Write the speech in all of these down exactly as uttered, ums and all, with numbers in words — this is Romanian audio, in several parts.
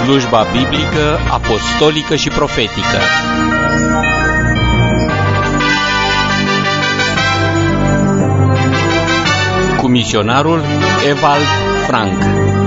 Slujba biblică, apostolică și profetică. Cu misionarul Ewald Frank.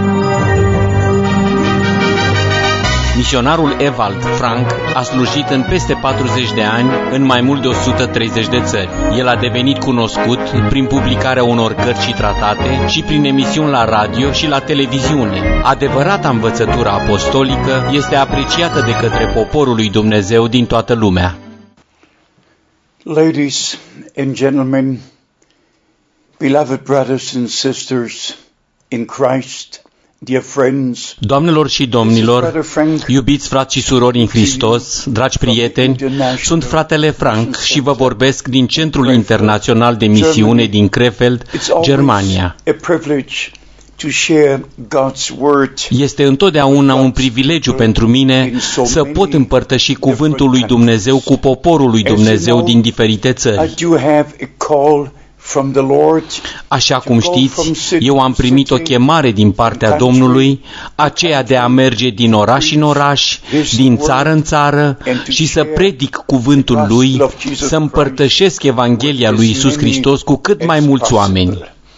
Misionarul Ewald Frank a slujit în peste patruzeci de ani în mai mult de o sută treizeci de țări. El a devenit cunoscut prin publicarea unor cărți și tratate și prin emisiuni la radio și la televiziune. Adevărata învățătură apostolică este apreciată de către poporul lui Dumnezeu din toată lumea. Ladies and gentlemen, beloved brothers and sisters in Christ, dear friends, doamnelor și domnilor, iubiți frați și surori în Hristos, dragi prieteni, sunt fratele Frank și vă vorbesc din Centrul Internațional de Misiune din Krefeld, Germania. Este întotdeauna un privilegiu pentru mine să pot împărtăși cuvântul lui Dumnezeu cu poporul lui Dumnezeu din diferite țări. Așa cum știți, eu am primit o chemare din partea Domnului, aceea de a merge din oraș în oraș, din țară în țară și să predic cuvântul Lui, să împărtășesc Evanghelia lui Iisus Hristos cu cât mai mulți oameni.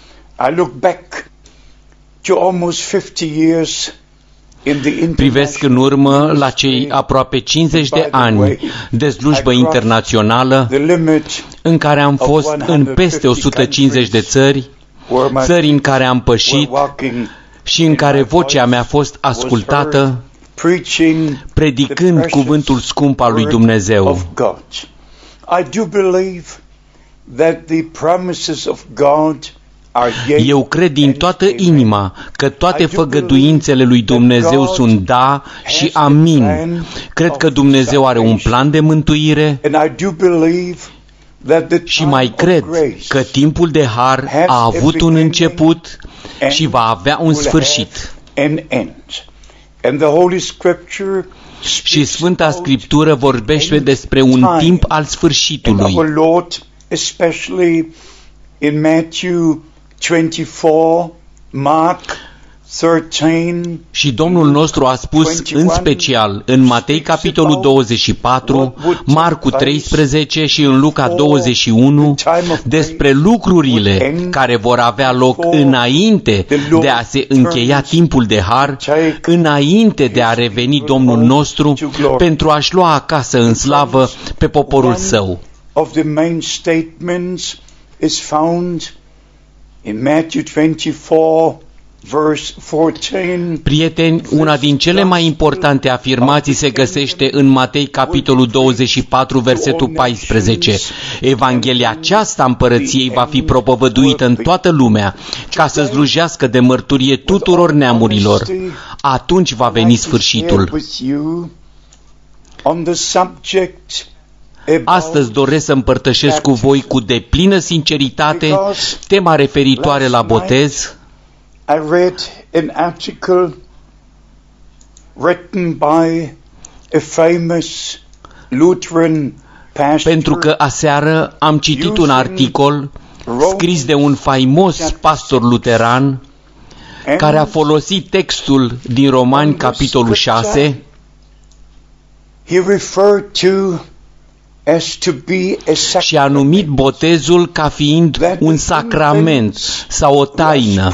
Privesc în urmă la cei aproape cincizeci de ani de slujbă internațională în care am fost în peste o sută cincizeci de țări, țări în care am pășit și în care vocea mea a fost ascultată, predicând cuvântul scump al lui Dumnezeu. Eu cred din toată inima că toate făgăduințele lui Dumnezeu sunt da și amin. Cred că Dumnezeu are un plan de mântuire și mai cred că timpul de har a avut un început și va avea un sfârșit. Și Sfânta Scriptură vorbește despre un timp al sfârșitului. In Matthew twenty-four, Mark thirteen, și Domnul nostru a spus în special în Matei capitolul douăzeci și patru, Marcu treisprezece și în Luca douăzeci și unu despre lucrurile care vor avea loc înainte de a se încheia timpul de har, înainte de a reveni Domnul nostru pentru a-și lua acasă în slavă pe poporul său. Of the main statements is found in Matthew twenty-four, verse fourteen. Prieteni, una din cele mai importante afirmații se găsește în Matei capitolul douăzeci și patru, versetul paisprezece. Evanghelia aceasta împărăției va fi propovăduită în toată lumea, ca să slujească de mărturie tuturor neamurilor. Atunci va veni sfârșitul. Astăzi doresc să împărtășesc cu voi cu deplină sinceritate tema referitoare la botez, pentru că aseară am citit un articol scris de un faimos pastor luteran care a folosit textul din Romani capitolul șase și a numit botezul ca fiind un sacrament sau o taină.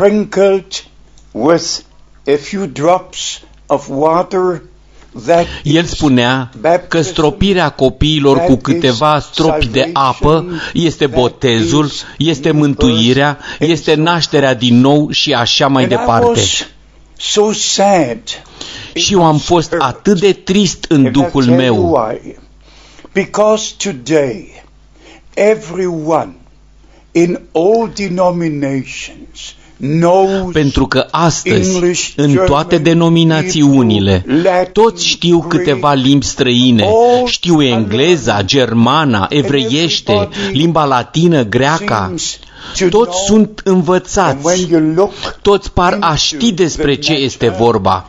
El spunea că stropirea copiilor cu câteva stropi de apă este botezul, este mântuirea, este nașterea din nou și așa mai departe. Și eu am fost atât de trist în duhul meu, because today everyone in all denominations knows, pentru că astăzi în toate denominațiunile toți știu câteva limbi străine, știu engleza, germana, evreiește, limba latină, greaca. Toți sunt învățați, toți par a ști despre ce este vorba.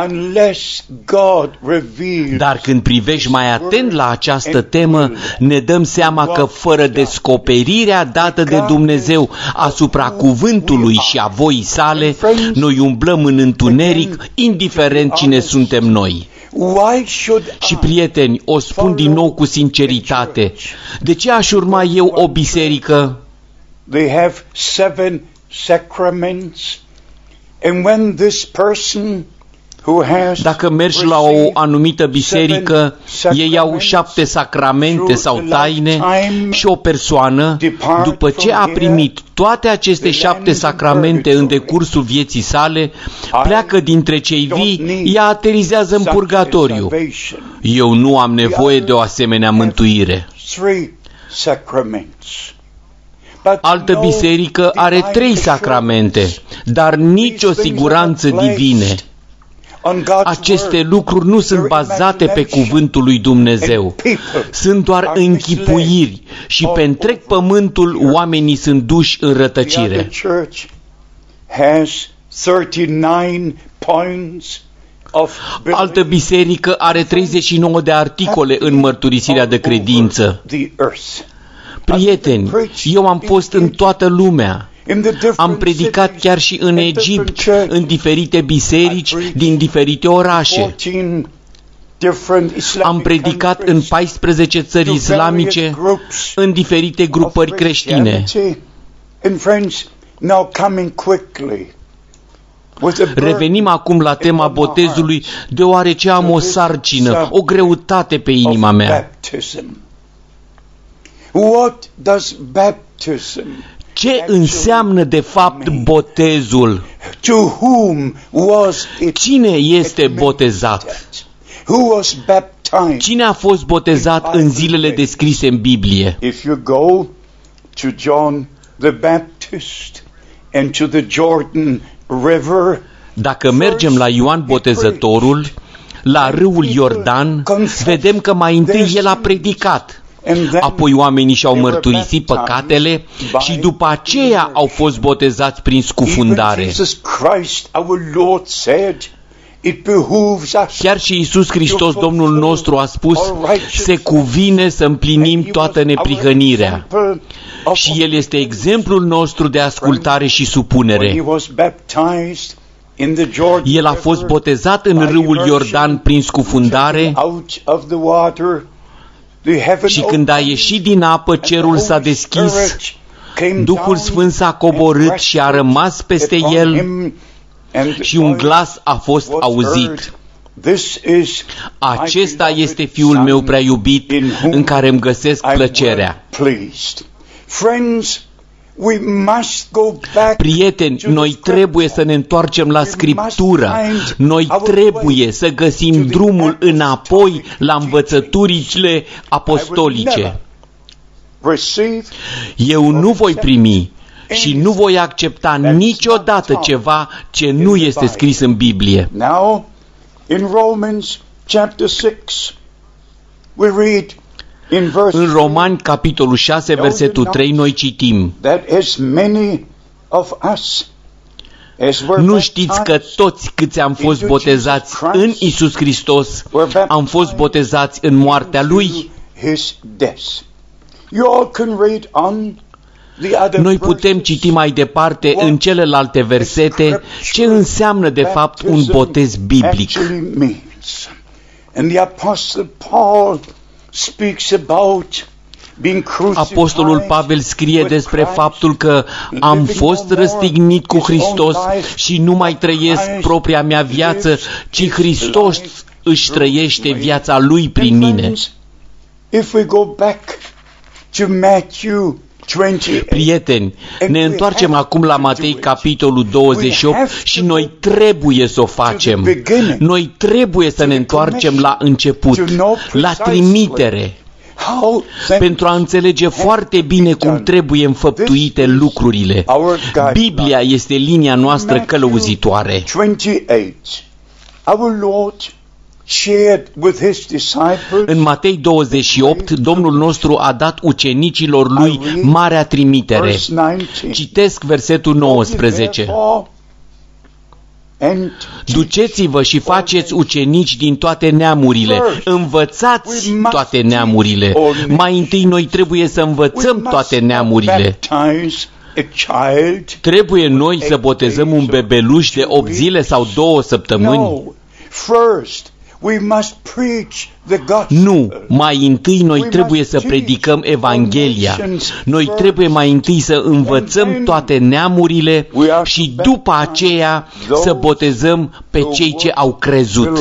Dar când privești mai atent la această temă, ne dăm seama că fără descoperirea dată de Dumnezeu asupra cuvântului și a voii sale, noi umblăm în întuneric, indiferent cine suntem noi. Și prieteni, o spun din nou cu sinceritate, de ce aș urma eu o biserică? They have seven sacraments, and when this person who has Dacă mergi la o anumită biserică, ei au șapte sacramente sau taine și o persoană, după ce a primit toate aceste șapte sacramente în decursul vieții sale, pleacă dintre cei vii, ea aterizează în purgatoriu. Eu nu am nevoie de o asemenea mântuire. Altă biserică are trei sacramente, dar nicio siguranță divine. Aceste lucruri nu sunt bazate pe cuvântul lui Dumnezeu. Sunt doar închipuiri și pe întreg pământul oamenii sunt duși în rătăcire. Altă biserică are treizeci și nouă de articole în mărturisirea de credință. Prieteni, eu am fost în toată lumea. Am predicat chiar și în Egipt, în diferite biserici din diferite orașe. Am predicat în paisprezece țări islamice, în diferite grupări creștine. Revenim acum la tema botezului, deoarece am o sarcină, o greutate pe inima mea. Ce înseamnă de fapt botezul? Cine este botezat? Cine a fost botezat în zilele descrise în Biblie? Dacă mergem la Ioan Botezătorul, la râul Iordan, vedem că mai întâi el a predicat. Apoi oamenii și-au mărturisit păcatele și după aceea au fost botezați prin scufundare. Chiar și Iisus Hristos, Domnul nostru, a spus, se cuvine să împlinim toată neprihănirea. Și El este exemplul nostru de ascultare și supunere. El a fost botezat în râul Iordan prin scufundare și când a ieșit din apă, cerul s-a deschis, Duhul Sfânt s-a coborât și a rămas peste el și un glas a fost auzit. Acesta este Fiul meu prea iubit, în care îmi găsesc plăcerea. Prieteni, noi trebuie să ne întoarcem la Scriptură. Noi trebuie să găsim drumul înapoi la învățăturile apostolice. Eu nu voi primi și nu voi accepta niciodată ceva ce nu este scris în Biblie. În Romani, capitolul șase, versetul trei, noi citim: nu știți că toți câți am fost botezați în Iisus Hristos, am fost botezați în moartea Lui? Noi putem citi mai departe în celelalte versete ce înseamnă de fapt un botez biblic. Apostolul Pavel scrie despre faptul că am fost răstignit cu Hristos și nu mai trăiesc propria mea viață, ci Hristos își trăiește viața Lui prin mine. Prieteni, ne întoarcem acum la Matei, capitolul douăzeci și opt, și noi trebuie să o facem. Noi trebuie să ne întoarcem la început, la trimitere, pentru a înțelege foarte bine cum trebuie înfăptuite lucrurile. Biblia este linia noastră călăuzitoare. shared with his disciples. În Matei douăzeci și opt, Domnul nostru a dat ucenicilor lui marea trimitere. Citesc versetul nouăsprezece. Duceți-vă și faceți ucenici din toate neamurile, învățați toate neamurile. Mai întâi noi trebuie să învățăm toate neamurile. Trebuie noi să botezăm un bebeluș de opt zile sau două săptămâni? Nu, mai întâi noi trebuie să predicăm Evanghelia. Noi trebuie mai întâi să învățăm toate neamurile și după aceea să botezăm pe cei ce au crezut.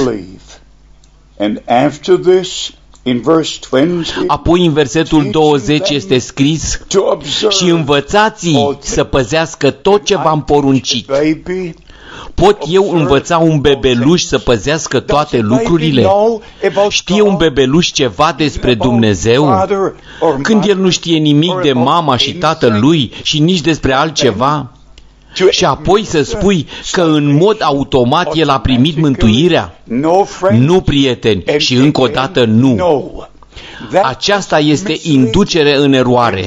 Apoi în versetul douăzeci este scris: și învățați-i să păzească tot ce v-am poruncit. Pot eu învăța un bebeluș să păzească toate lucrurile? Știe un bebeluș ceva despre Dumnezeu? Când el nu știe nimic de mama și tatăl lui și nici despre altceva? Și apoi să spui că în mod automat el a primit mântuirea? Nu, prieteni, și încă o dată nu. Aceasta este inducere în eroare.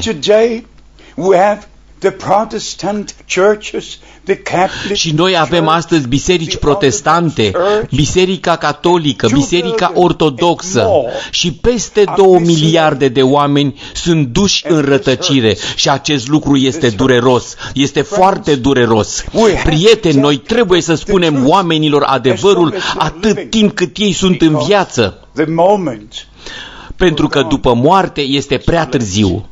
Și noi avem astăzi biserici protestante, Biserica Catolică, Biserica Ortodoxă și peste două miliarde de oameni sunt duși în rătăcire și acest lucru este dureros, este foarte dureros. Prieteni, noi trebuie să spunem oamenilor adevărul atât timp cât ei sunt în viață, pentru că după moarte este prea târziu.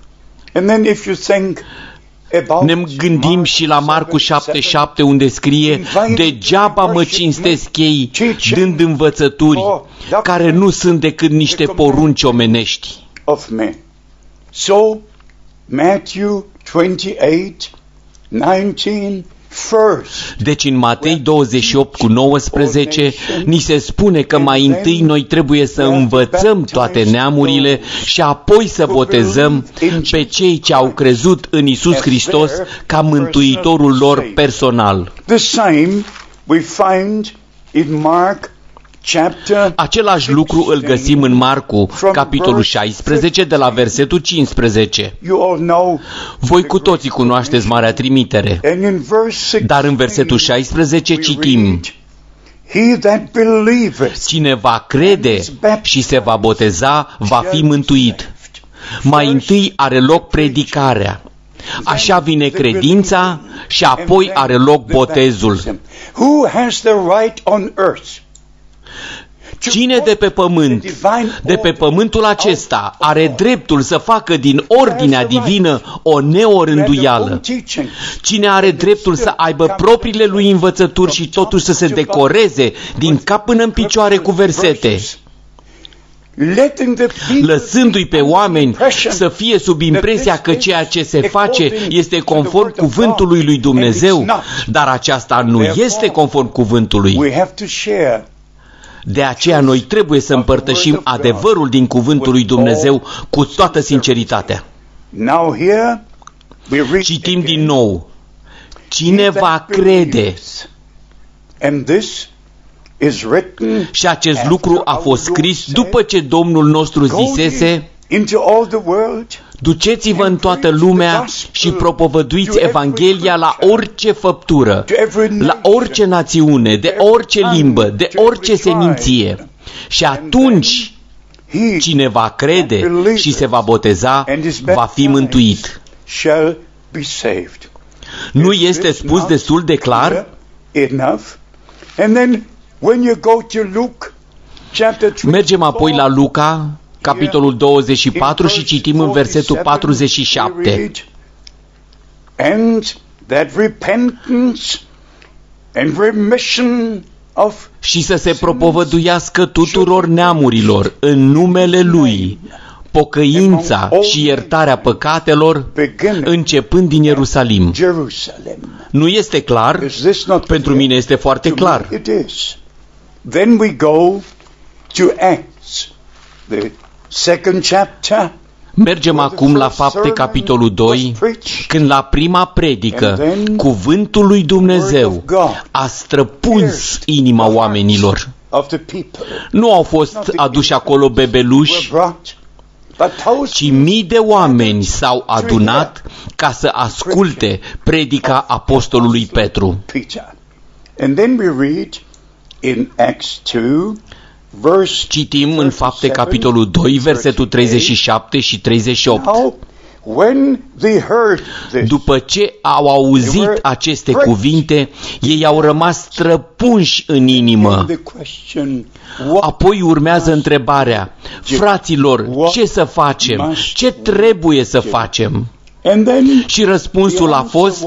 Ne gândim și la Marcu șapte șapte, unde scrie: degeaba mă cinstesc ei dând învățături care nu sunt decât niște porunci omenești. So, Matthew twenty-eight nineteen. Deci în Matei douăzeci și opt cu nouăsprezece ni se spune că mai întâi noi trebuie să învățăm toate neamurile și apoi să botezăm pe cei ce au crezut în Iisus Hristos ca mântuitorul lor personal. Același lucru îl găsim în Marcu, capitolul șaisprezece, de la versetul cincisprezece. Voi cu toții cunoașteți Marea Trimitere, dar în versetul șaisprezece citim: cine va crede și se va boteza va fi mântuit. Mai întâi are loc predicarea, așa vine credința și apoi are loc botezul. Cine de pe pământ, de pe pământul acesta, are dreptul să facă din ordinea divină o neorânduială? Cine are dreptul să aibă propriile lui învățături și totuși să se decoreze din cap până în picioare cu versete, lăsându-i pe oameni să fie sub impresia că ceea ce se face este conform cuvântului lui Dumnezeu, dar aceasta nu este conform cuvântului. De aceea noi trebuie să împărtășim adevărul din cuvântul lui Dumnezeu cu toată sinceritatea. Citim din nou: cine va crede. Și acest lucru a fost scris după ce Domnul nostru zisese: duceți-vă în toată lumea și propovăduiți Evanghelia la orice făptură, la orice națiune, de orice limbă, de orice seminție. Și atunci cine va crede și se va boteza va fi mântuit. Nu este spus destul de clar? Mergem apoi la Luca, capitolul douăzeci și patru, și citim în versetul patruzeci și șapte. Și să se propovăduiască tuturor neamurilor în numele Lui pocăința și iertarea păcatelor, începând din Ierusalim. Nu este clar? Pentru mine este foarte clar. Then we go to Acts, the second chapter. Mergem acum la Fapte, capitolul doi, când la prima predică cuvântul lui Dumnezeu a străpuns inima oamenilor. Nu au fost aduși acolo bebeluși, ci mii de oameni s-au adunat ca să asculte predica apostolului Petru. Citim în Fapte capitolul doi, versetul treizeci și șapte și treizeci și opt. După ce au auzit aceste cuvinte, ei au rămas străpunși în inimă. Apoi urmează întrebarea: fraților, ce să facem? Ce trebuie să facem? Și răspunsul a fost: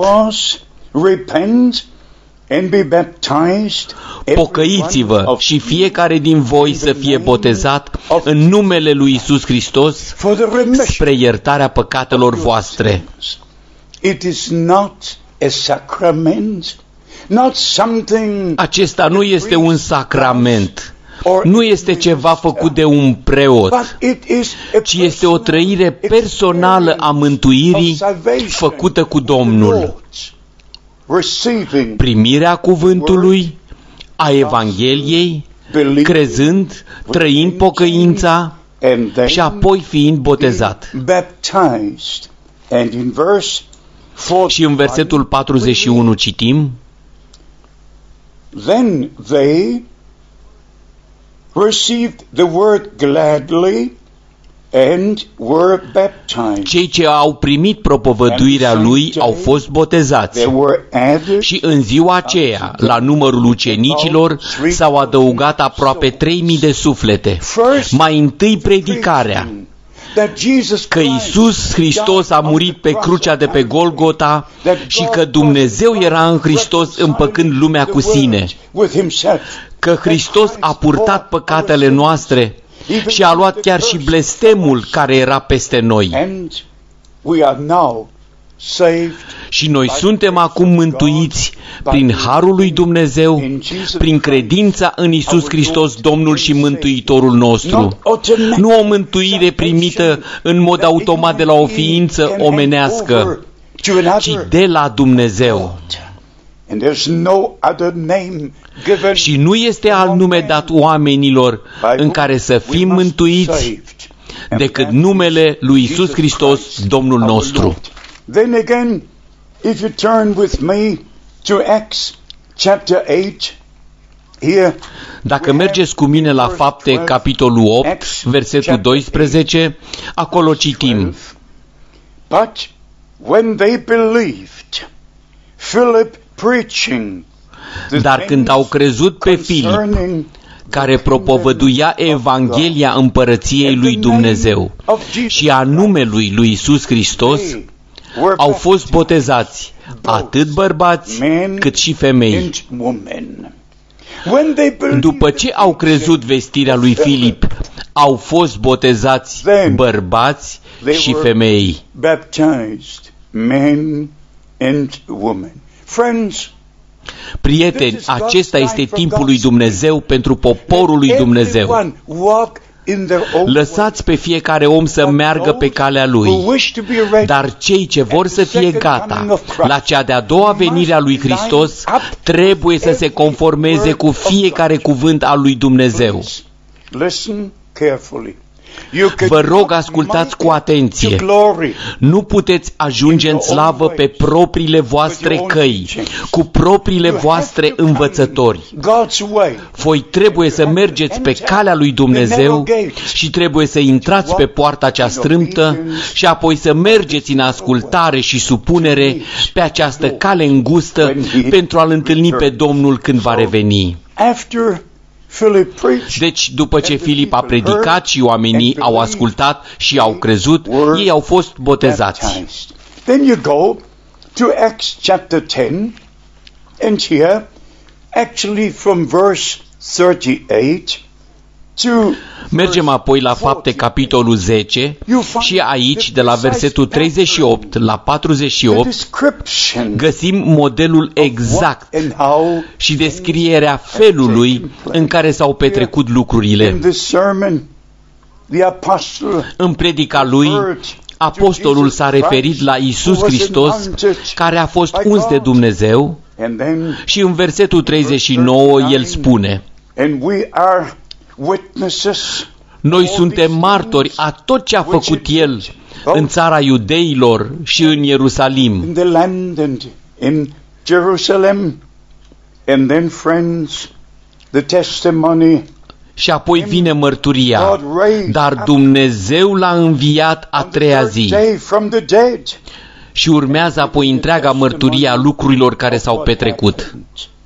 pocăiți-vă și fiecare din voi să fie botezat în numele lui Iisus Hristos spre iertarea păcatelor voastre. Acesta nu este un sacrament, nu este ceva făcut de un preot, ci este o trăire personală a mântuirii făcută cu Domnul. Primirea cuvântului, a Evangheliei, crezând, trăind pocăința și apoi fiind botezat. Și în versetul patruzeci și unu citim: Then they received the word gladly and were baptized. Cei ce au primit propovăduirea lui au fost botezați. Și în ziua aceea, la numărul ucenicilor, s-au adăugat aproape trei mii de suflete. Mai întâi predicarea că Iisus Hristos a murit pe crucea de pe Golgota și că Dumnezeu era în Hristos împăcând lumea cu sine, că Hristos a purtat păcatele noastre și a luat chiar și blestemul care era peste noi. Și noi suntem acum mântuiți prin harul lui Dumnezeu, prin credința în Iisus Hristos, Domnul și Mântuitorul nostru. Nu o mântuire primită în mod automat de la o ființă omenească, ci de la Dumnezeu. Și nu este alt nume dat oamenilor în care să fim mântuiți decât numele lui Iisus Hristos, Domnul nostru. Then again, if you turn with me to Acts chapter eight, here, dacă mergeți cu mine la Fapte, capitolul opt, versetul doisprezece, acolo citim: But when they believed, Philip preaching, dar când au crezut pe Filip, care propovăduia Evanghelia împărăției lui Dumnezeu și a numelui lui Iisus Hristos, au fost botezați atât bărbați cât și femei. După ce au crezut vestirea lui Filip, au fost botezați bărbați și femei. Prieteni, acesta este timpul lui Dumnezeu pentru poporul lui Dumnezeu. Lăsați pe fiecare om să meargă pe calea lui, dar cei ce vor să fie gata la cea de-a doua venire a lui Hristos trebuie să se conformeze cu fiecare cuvânt al lui Dumnezeu. Vă rog, ascultați cu atenție. Nu puteți ajunge în slavă pe propriile voastre căi, cu propriile voastre învățători. Voi trebuie să mergeți pe calea lui Dumnezeu și trebuie să intrați pe poarta cea strâmtă și apoi să mergeți în ascultare și supunere pe această cale îngustă pentru a-L întâlni pe Domnul când va reveni. Deci, după ce Filip a predicat și oamenii au ascultat și au crezut, ei au fost botezați. Then you go to Acts chapter ten, and here, actually from verse thirty-eight to Mergem apoi la Fapte, capitolul zece, și aici, de la versetul treizeci și opt la patruzeci și opt, găsim modelul exact și descrierea felului în care s-au petrecut lucrurile. În predica lui, apostolul s-a referit la Iisus Hristos, care a fost uns de Dumnezeu, și în versetul treizeci și nouă el spune: And we are witnesses. Noi suntem martori a tot ce a făcut El în țara iudeilor și în Ierusalim. In the land and in Jerusalem. And then, friends, the testimony. Și apoi vine mărturia, dar Dumnezeu l-a înviat a treia zi. Și urmează apoi întreaga mărturie a lucrurilor care s-au petrecut.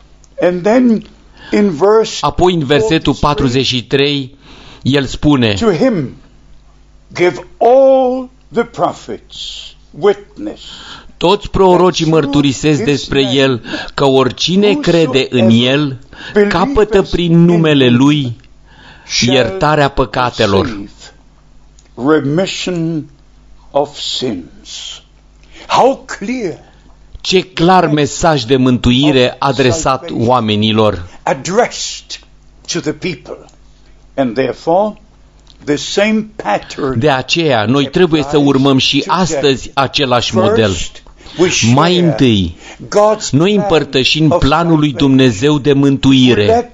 Apoi în versetul patruzeci și trei, el spune: To him give all the prophets witness. Toți prorocii mărturisesc despre el că oricine crede în el capătă prin numele lui iertarea păcatelor. Remission of sins. How clear. Ce clar mesaj de mântuire adresat oamenilor. Addressed to the people. And therefore the same pattern. De aceea noi trebuie să urmăm și astăzi același model. Mai întâi, noi împărtășim planul lui Dumnezeu de mântuire,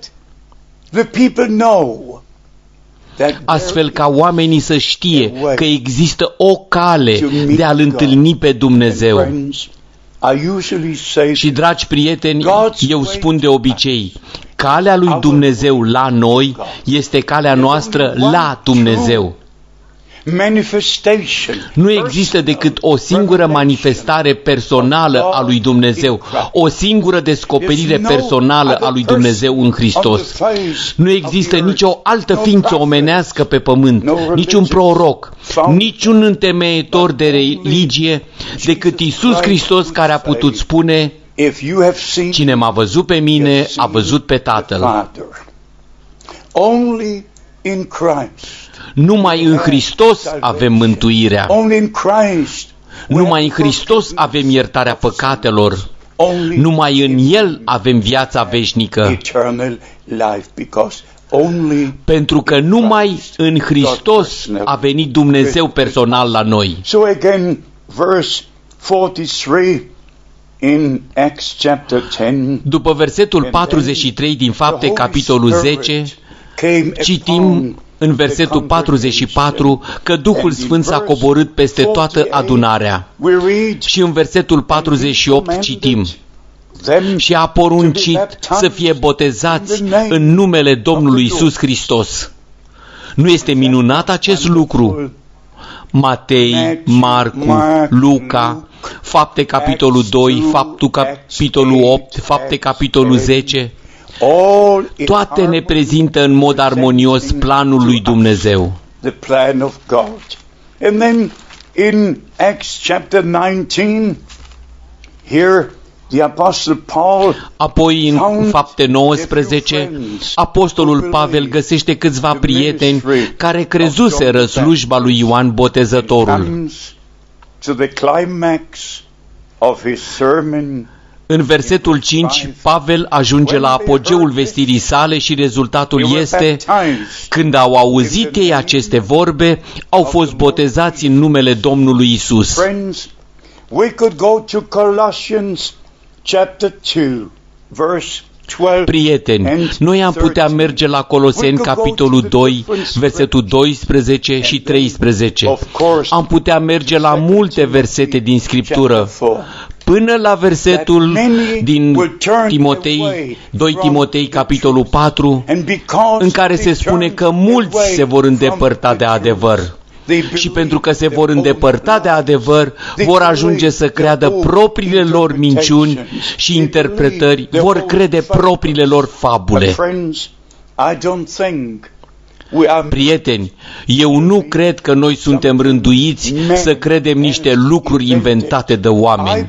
astfel ca oamenii să știe că există o cale de a-L întâlni pe Dumnezeu. Și, dragi prieteni, eu spun de obicei, calea lui Dumnezeu la noi este calea noastră la Dumnezeu. Nu există decât o singură manifestare personală a lui Dumnezeu, o singură descoperire personală a lui Dumnezeu în Hristos. Nu există nicio altă ființă omenească pe pământ, niciun proroc, niciun întemeietor de religie decât Iisus Hristos, care a putut spune: cine m-a văzut pe mine, a văzut pe Tatăl. Numai în Hristos avem mântuirea. Numai în Hristos avem iertarea păcatelor. Numai în El avem viața veșnică. Pentru că numai în Hristos a venit Dumnezeu personal la noi. După versetul patruzeci și trei din Fapte, capitolul zece, citim în versetul patruzeci și patru că Duhul Sfânt s-a coborât peste toată adunarea. Și în versetul patruzeci și opt citim: și a poruncit să fie botezați în numele Domnului Iisus Hristos. Nu este minunat acest lucru? Matei, Marcu, Luca, Fapte capitolul doi, Faptul capitolul opt, Fapte capitolul zece, toate ne prezintă în mod armonios planul lui Dumnezeu. Apoi în Fapte nouăsprezece, apostolul Pavel găsește câțiva prieteni care crezuseră slujba lui Ioan Botezătorul. În versetul cinci, Pavel ajunge la apogeul vestirii sale și rezultatul este: când au auzit ei aceste vorbe, au fost botezați în numele Domnului Isus. Prieteni, noi am putea merge la Coloseni, capitolul doi, versetul doisprezece și treisprezece. Am putea merge la multe versete din Scriptură, până la versetul din Timotei, doi Timotei, capitolul patru, în care se spune că mulți se vor îndepărta de adevăr. Și pentru că se vor îndepărta de adevăr, vor ajunge să creadă propriile lor minciuni și interpretări, vor crede propriile lor fabule. Prieteni, eu nu cred că noi suntem rânduiți să credem niște lucruri inventate de oameni.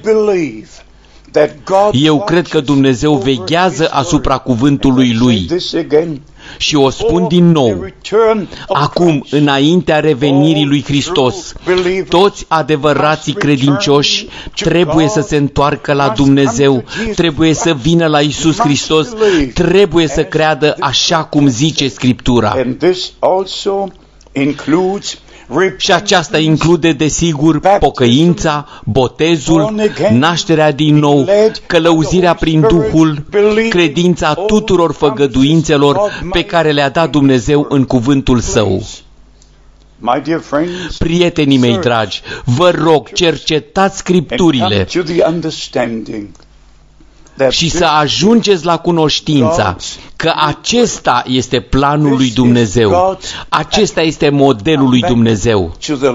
Eu cred că Dumnezeu veghează asupra cuvântului Lui. Și o spun din nou, acum, înaintea revenirii lui Hristos, toți adevărații credincioși trebuie să se întoarcă la Dumnezeu, trebuie să vină la Iisus Hristos, trebuie să creadă așa cum zice Scriptura. Și aceasta include, desigur, pocăința, botezul, nașterea din nou, călăuzirea prin Duhul, credința tuturor făgăduințelor pe care le-a dat Dumnezeu în cuvântul Său. Prietenii mei dragi, vă rog, cercetați Scripturile și să ajungeți la cunoștința că acesta este planul lui Dumnezeu, acesta este modelul lui Dumnezeu.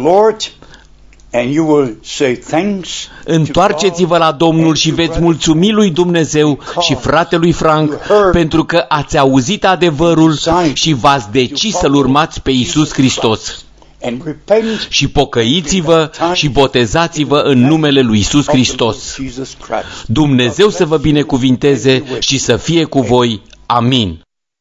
Întoarceți-vă la Domnul și veți mulțumi lui Dumnezeu și fratelui Frank pentru că ați auzit adevărul și v-ați decis să-L urmați pe Iisus Hristos. Și pocăiți-vă și botezați-vă în numele lui Iisus Hristos. Dumnezeu să vă binecuvinteze și să fie cu voi. Amin.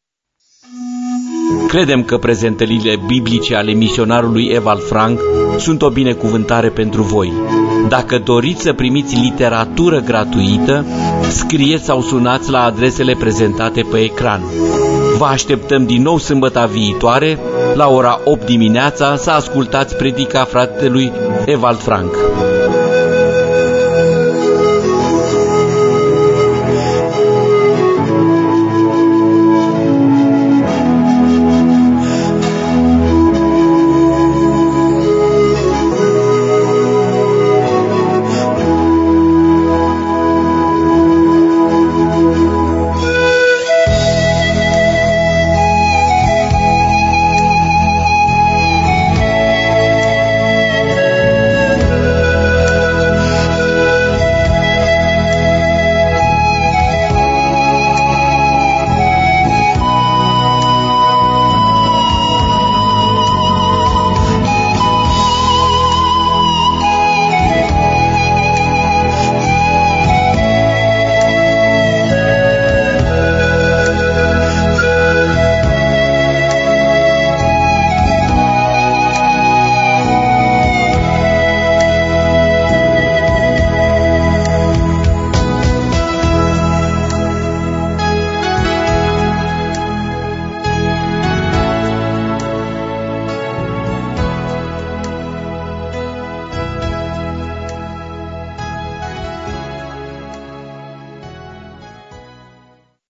Credem că prezentările biblice ale misionarului Ewald Frank sunt o binecuvântare pentru voi. Dacă doriți să primiți literatură gratuită, scrieți sau sunați la adresele prezentate pe ecran. Vă așteptăm din nou sâmbăta viitoare, la ora opt dimineața, să ascultați predica fratelui Ewald Frank.